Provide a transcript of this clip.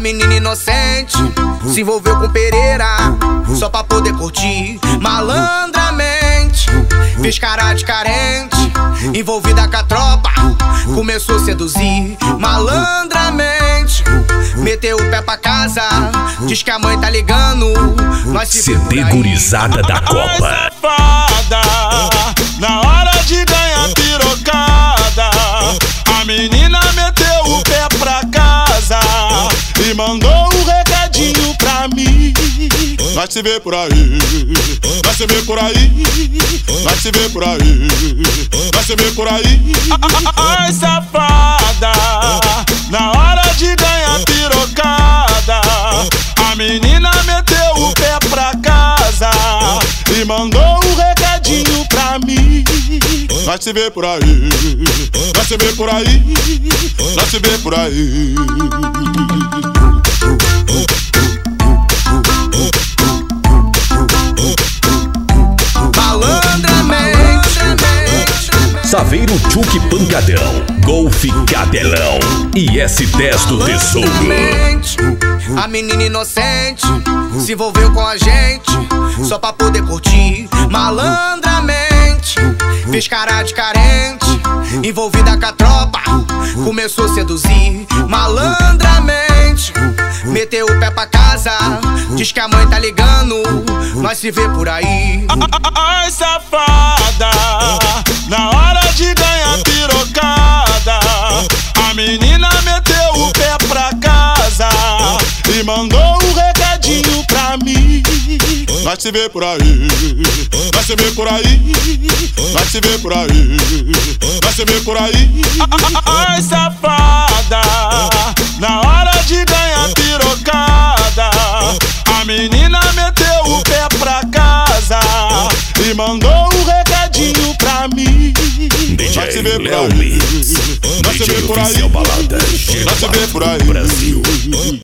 menina inocente se envolveu com Pereira só pra poder curtir malandramente. Fez cara de carente, envolvida com a tropa, começou a seduzir malandramente. Meteu o pé pra casa, diz que a mãe tá ligando. Nós se CD Gurizada da Copa. Safada, na hora de ganhar pirocada, a menina meteu o pé pra casa e mandou um recadinho pra mim. Nós se vê por aí, nós se vê por aí, nós se vê por aí, nós se vê por aí. Ai, safada, na hora de ganhar pirocada, a menina meteu o pé pra casa e mandou um recadinho pra mim. Nós se vê por aí, nós se vê por aí, nós se vê por aí. Saveiro Tchuk Pancadão, Golfe Cadelão e S10 do Tesouro. A menina inocente se envolveu com a gente só pra poder curtir malandramente. Fez cara de carente, envolvida com a tropa, começou a seduzir malandramente. Meteu o pé pra casa, diz que a mãe tá ligando. Nós se vê por aí. Ai, safada, na hora de ganhar pirocada, a menina meteu o pé pra casa e mandou um recadinho pra mim. Nós se vê por aí, nós se vê por aí, nós se vê por aí, nós se vê por aí. Ai, safada, na hora de ganhar pirocada, a menina meteu o pé pra casa e mandou um recadinho pra mim. Nós se vê por aí, nós se vê por aí, nós se vê por aí.